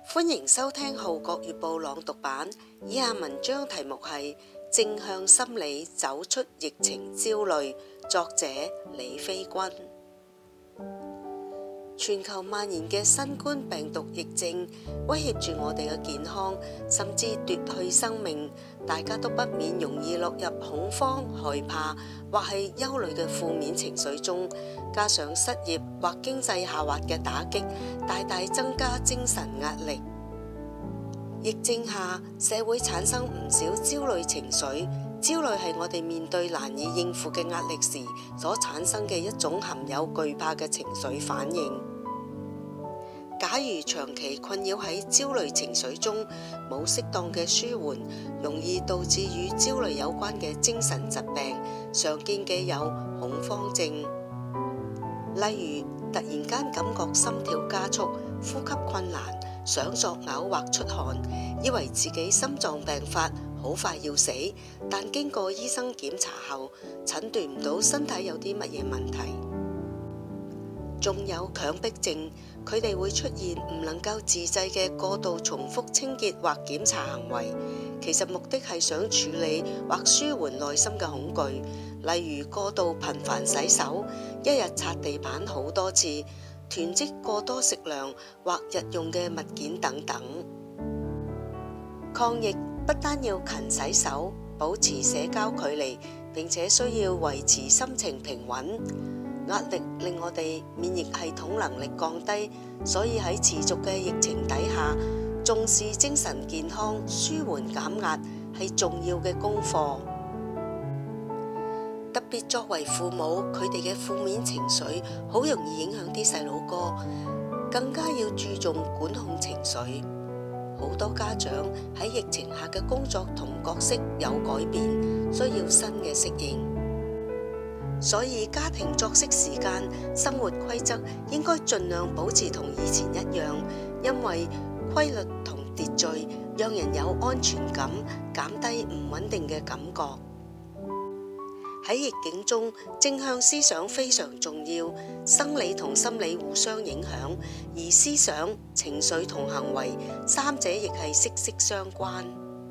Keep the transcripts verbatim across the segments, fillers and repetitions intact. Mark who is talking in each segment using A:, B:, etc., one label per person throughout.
A: 歡迎收聽《號角月報》朗讀版。以下文章題目係《正向心理走出疫情焦慮》，作者李飛君。全球蔓延嘅新冠病毒疫症威脅住我哋嘅健康，甚至奪去生命，大家都不免容易落入恐慌、害怕或係憂慮嘅負面情緒中，加上失業或經濟下滑嘅打擊，大大增加精神壓力。疫症下，社會產生唔少焦慮情緒。焦慮係我哋面對難以應付嘅壓力時所產生嘅一種含有懼怕嘅情緒反應。假如長期困擾喺焦慮情緒中，冇適當嘅舒緩，容易導致與焦慮有關嘅精神疾病。常見嘅有恐慌症，例如突然間感覺心跳加速、呼吸困難、想作嘔或出汗，以為自己心臟病發，好快要死，但經過醫生檢查後，診斷唔到身體有啲乜嘢問題。仲有強迫症，佢哋會出現唔能夠自制嘅過度重複清潔或檢查行為，其實目的係想處理或舒緩內心嘅恐懼，例如過度頻繁洗手，一日擦地板好多次，囤積過多食糧或日用嘅物件等等。抗疫不單要勤洗手、保持社交距離，並且需要維持心情平穩。壓力令我哋免疫系統能力降低，所以喺持續嘅疫情底下，重視精神健康、舒緩減壓係重要嘅功課。特別作為父母，佢哋嘅負面情緒好容易影響啲細佬哥，更加要注重管控情緒。好多家長喺疫情下嘅工作同角色有改變，需要新嘅適應。所以家庭作息時間、生活規則應該盡量保持同以前一樣，因為規律同秩序讓人有安全感，減低唔穩定嘅感覺。喺逆境中，正向思想非常重要，生理同心理互相影響，而思想、情緒同行為三者亦係息息相關。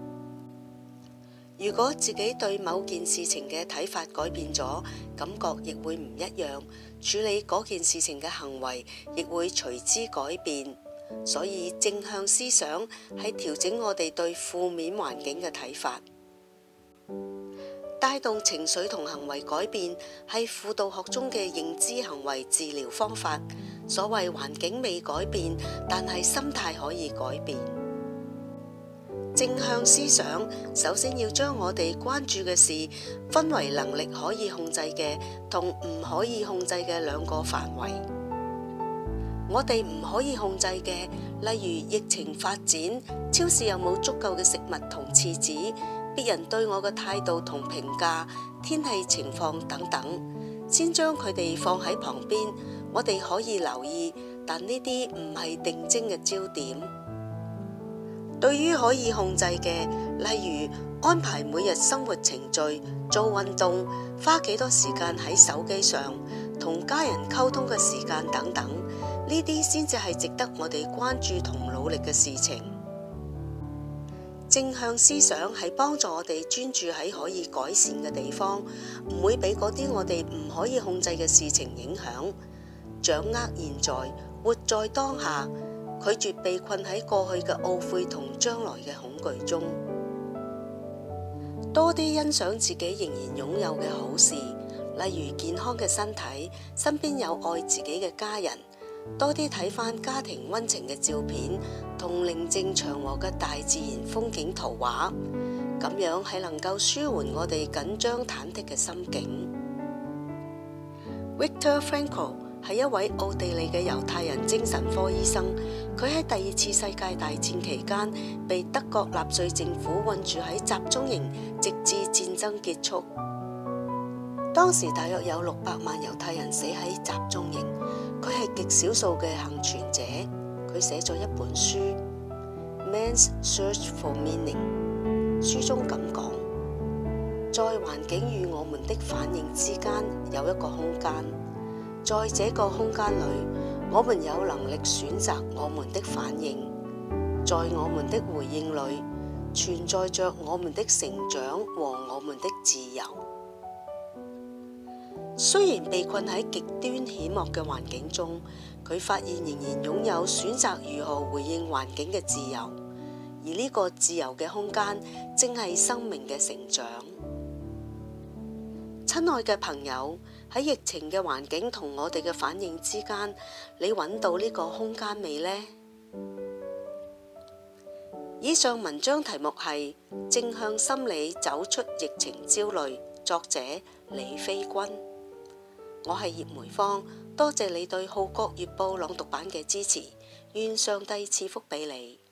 A: 如果自己對某件事情嘅睇法改變咗，感覺亦會唔一樣，處理嗰件事情嘅行為亦會隨之改變。所以正向思想係調整我哋對負面環境嘅睇法。帶動情緒同行為改變係輔導學中嘅認知行為治療方法。所謂環境未改變，但係心態可以改變。正向思想首先要將我哋關注嘅事分為能力可以控制嘅同唔可以控制嘅兩個範圍。我哋唔可以控制嘅，例如疫情發展、超市有冇足夠嘅食物同廁紙、別人對我嘅態度同評價、天氣情況等等，先將佢哋放喺旁邊，我哋可以留意，但呢啲唔係定睛嘅焦點。對於可以控制嘅，例如安排每日生活程序、做運動、花幾多時間喺手機上、同家人溝通嘅時間等等，呢啲先至係值得我哋關注同努力嘅事情。正向思想係幫助我哋專注喺可以改善嘅地方，唔會俾嗰啲我哋唔可以控制嘅事情影響。掌握現在，活在當下，拒絕被困喺過去嘅懊悔同將來嘅恐懼中。多啲欣賞自己仍然擁有嘅好事，例如健康嘅身體，身邊有愛自己嘅家人。多啲睇返家庭溫情嘅照片，同寧靜祥和嘅大自然風景圖畫，咁樣係能夠舒緩我哋緊張忐忑嘅心境。Viktor Frankl 係一位奧地利嘅猶太人精神科醫生，佢喺第二次世界大戰期間被德國納粹政府困住喺集中營，直至戰爭結束。當時大約有六百萬猶太人死喺集中營，佢係極少數嘅幸存者。佢寫咗一本書《Man's Search for Meaning》，書中咁講：在環境與我們的反應之間有一個空間，在這個空間裏，我們有能力選擇我們的反應。 在我們的回應裏，存在着我們的成長和我們的自由。雖然被困喺極端險惡嘅環境中，佢發現仍然擁有選擇如何回應環境嘅自由，而呢個自由嘅空間正係生命嘅成長。親愛嘅朋友，喺疫情嘅環境同我哋嘅反應之間，你揾到呢個空間未呢？以上文章題目係正向心理走出疫情焦慮，作者李飛君。我係葉梅芳，多謝你對《號角月報》朗讀版嘅支持，願上帝賜福俾你。